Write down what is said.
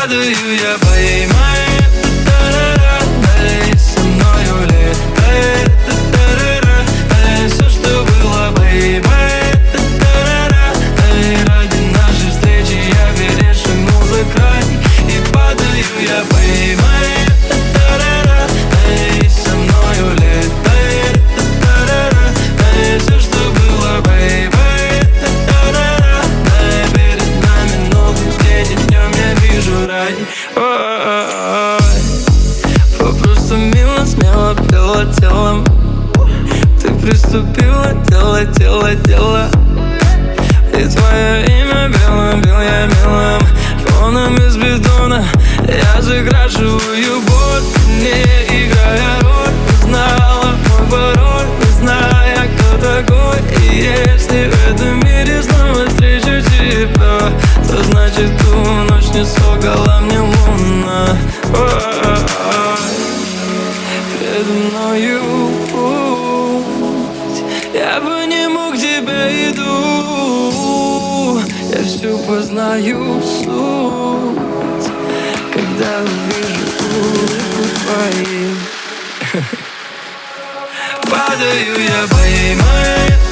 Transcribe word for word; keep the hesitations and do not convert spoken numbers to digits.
Падаю я, поймай, дай со мною летай, дай все, что было, поймай, дай ради нашей встречи я перешагнул за край. И падаю я, поймай, дай со мною летай, дай все, что было, поймай, дай перед нами новый день, и днем я вижу рай. Попросту мило, смело пела телом. Ты приступила, дело, дело, дело. И твое имя белым, бел я милым фоном из бетона. Я закрашиваю боль, не играя роль. Ты знала мой пароль, не зная, кто такой. И если в этом мире снова встречу тебя, то значит ту ночь не солгала мне луна. Передо мною путь, я по нему к тебе иду. Я всю познаю суть, когда увижу улыбку твою. Падаю я, поймай,